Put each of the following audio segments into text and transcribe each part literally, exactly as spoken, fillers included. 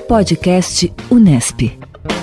Podcast Unesp.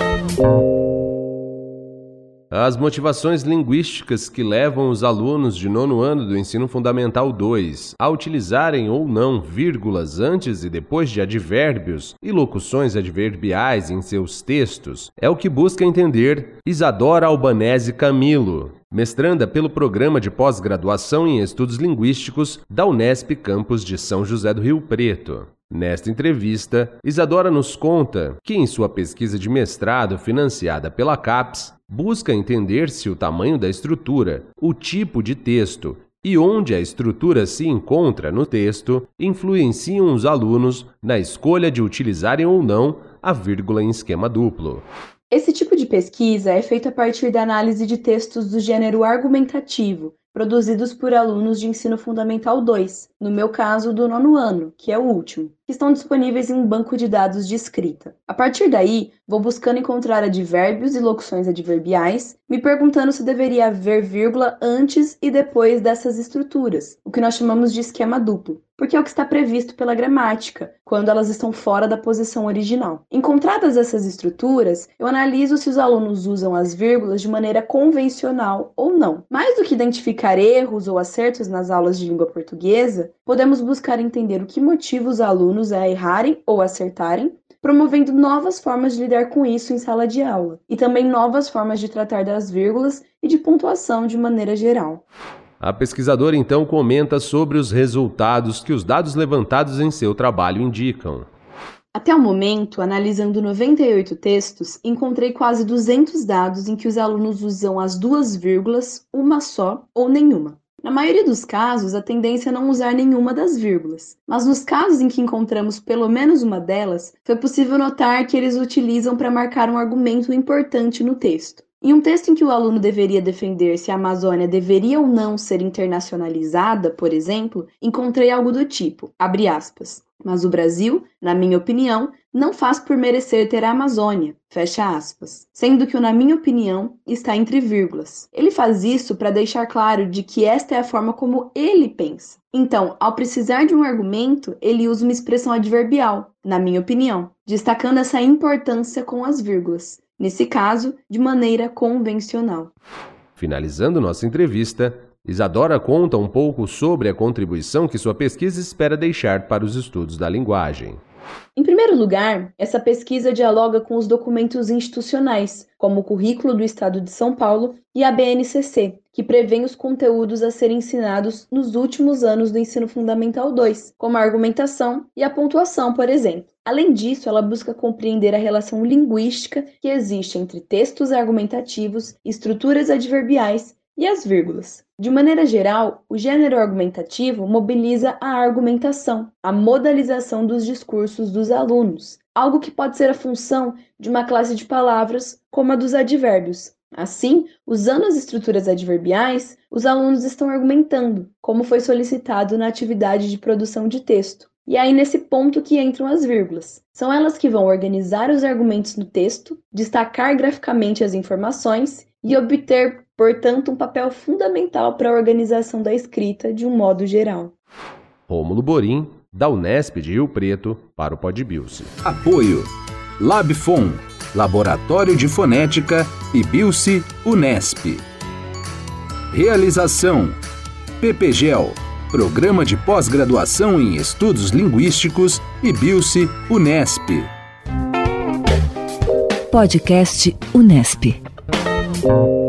As motivações linguísticas que levam os alunos de nono ano do Ensino Fundamental dois a utilizarem ou não vírgulas antes e depois de advérbios e locuções adverbiais em seus textos é o que busca entender Isadora Albanese Camilo, mestranda pelo Programa de Pós-Graduação em Estudos Linguísticos da Unesp Campus de São José do Rio Preto. Nesta entrevista, Isadora nos conta que, em sua pesquisa de mestrado financiada pela CAPES, busca entender se o tamanho da estrutura, o tipo de texto e onde a estrutura se encontra no texto influenciam os alunos na escolha de utilizarem ou não a vírgula em esquema duplo. Esse tipo de pesquisa é feito a partir da análise de textos do gênero argumentativo, produzidos por alunos de ensino fundamental dois, no meu caso do nono ano, que é o último, que estão disponíveis em um banco de dados de escrita. A partir daí, vou buscando encontrar advérbios e locuções adverbiais, me perguntando se deveria haver vírgula antes e depois dessas estruturas, o que nós chamamos de esquema duplo, porque é o que está previsto pela gramática, quando elas estão fora da posição original. Encontradas essas estruturas, eu analiso se os alunos usam as vírgulas de maneira convencional ou não. Mais do que identificar erros ou acertos nas aulas de língua portuguesa, podemos buscar entender o que motiva os alunos a errarem ou acertarem, promovendo novas formas de lidar com isso em sala de aula, e também novas formas de tratar das vírgulas e de pontuação de maneira geral. A pesquisadora então comenta sobre os resultados que os dados levantados em seu trabalho indicam. Até o momento, analisando noventa e oito textos, encontrei quase duzentos dados em que os alunos usam as duas vírgulas, uma só ou nenhuma. Na maioria dos casos, a tendência é não usar nenhuma das vírgulas, mas nos casos em que encontramos pelo menos uma delas, foi possível notar que eles utilizam para marcar um argumento importante no texto. Em um texto em que o aluno deveria defender se a Amazônia deveria ou não ser internacionalizada, por exemplo, encontrei algo do tipo, abre aspas, mas o Brasil, na minha opinião, não faz por merecer ter a Amazônia, fecha aspas, sendo que o na minha opinião está entre vírgulas. Ele faz isso para deixar claro de que esta é a forma como ele pensa. Então, ao precisar de um argumento, ele usa uma expressão adverbial, na minha opinião, destacando essa importância com as vírgulas. Nesse caso, de maneira convencional. Finalizando nossa entrevista, Isadora conta um pouco sobre a contribuição que sua pesquisa espera deixar para os estudos da linguagem. Em primeiro lugar, essa pesquisa dialoga com os documentos institucionais, como o Currículo do Estado de São Paulo e a B N C C, que prevêem os conteúdos a serem ensinados nos últimos anos do Ensino Fundamental dois, como a argumentação e a pontuação, por exemplo. Além disso, ela busca compreender a relação linguística que existe entre textos argumentativos, estruturas adverbiais e as vírgulas. De maneira geral, o gênero argumentativo mobiliza a argumentação, a modalização dos discursos dos alunos, algo que pode ser a função de uma classe de palavras como a dos advérbios. Assim, usando as estruturas adverbiais, os alunos estão argumentando, como foi solicitado na atividade de produção de texto. E é aí nesse ponto que entram as vírgulas. São elas que vão organizar os argumentos no texto, destacar graficamente as informações e obter, portanto, um papel fundamental para a organização da escrita de um modo geral. Rômulo Borim, da Unesp de Rio Preto, para o Podbilce. Apoio Labfon, Laboratório de Fonética e Bilce Unesp. Realização PPGEL, Programa de Pós-Graduação em Estudos Linguísticos e Bilce Unesp. Podcast Unesp.